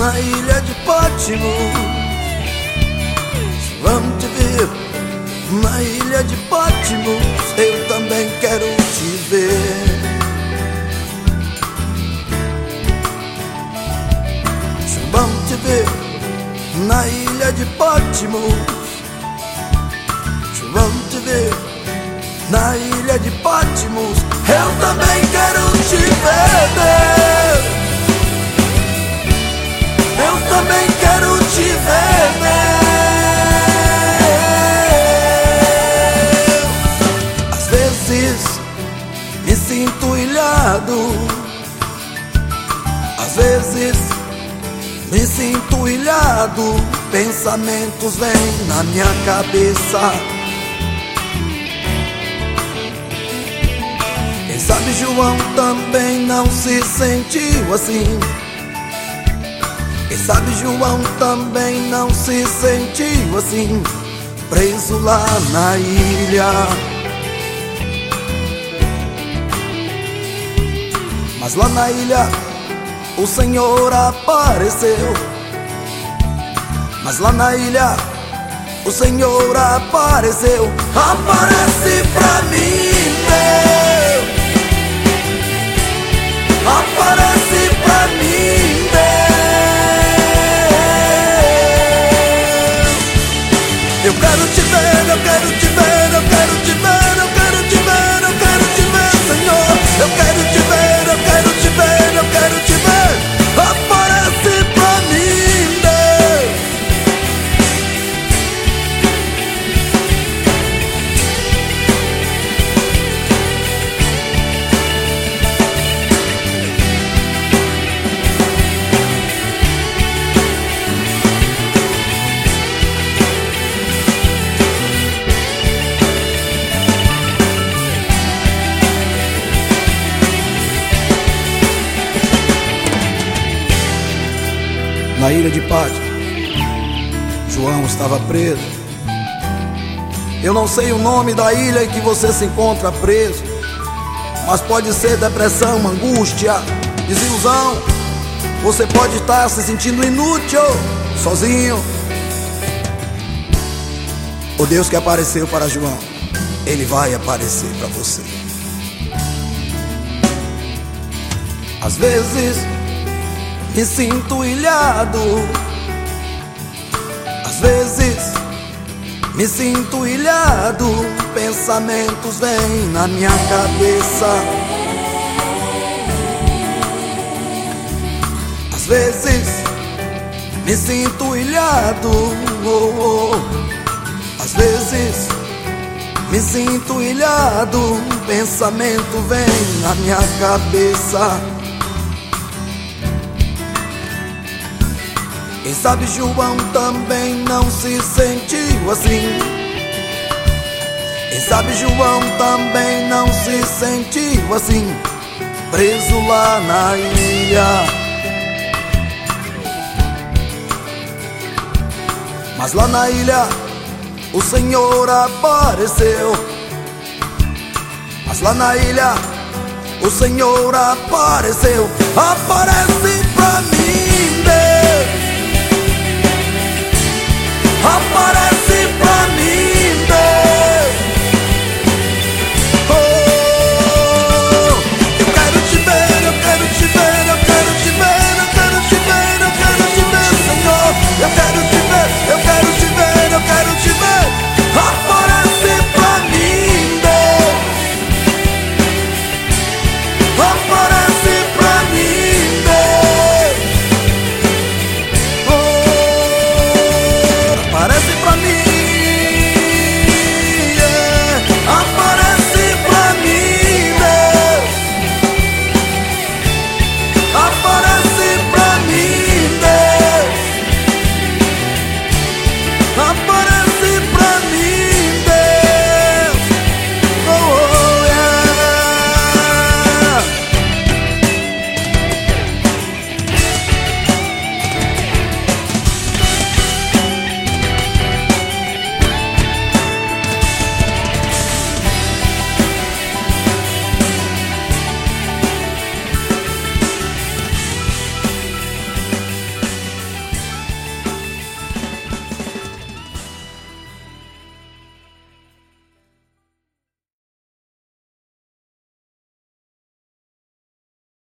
na ilha de Patmos. Vamos te ver na ilha de Patmos, eu também quero te ver. Vamos te ver na ilha de Patmos. Vamos te ver na ilha de Patmos, eu também quero te ver, Deus. Eu também quero te ver, Deus. Às vezes me sinto ilhado, às vezes me sinto ilhado, pensamentos vêm na minha cabeça. Quem sabe João também não se sentiu assim. Quem sabe João também não se sentiu assim, preso lá na ilha. Mas lá na ilha o Senhor apareceu. Mas lá na ilha o Senhor apareceu. Aparece pra mim, Deus. Aparece pra mim, Deus. Eu quero te ver, eu quero te ver, eu quero te ver, eu quero te ver, eu quero te ver, Senhor. Eu quero te ver, eu quero te ver, eu quero te ver. Aparece pra mim, Deus. Na ilha de Patmos, João estava preso. Eu não sei o nome da ilha em que você se encontra preso, mas pode ser depressão, angústia, desilusão. Você pode estar se sentindo inútil, sozinho. O Deus que apareceu para João, Ele vai aparecer para você. Às vezes me sinto ilhado, às vezes me sinto ilhado, pensamentos vêm na minha cabeça. Às vezes me sinto ilhado, às vezes me sinto ilhado, pensamento vem na minha cabeça. Quem sabe João também não se sentiu assim. Quem sabe João também não se sentiu assim, preso lá na ilha. Mas lá na ilha o Senhor apareceu. Mas lá na ilha o Senhor apareceu. Aparece pra mim, Deus. Aparece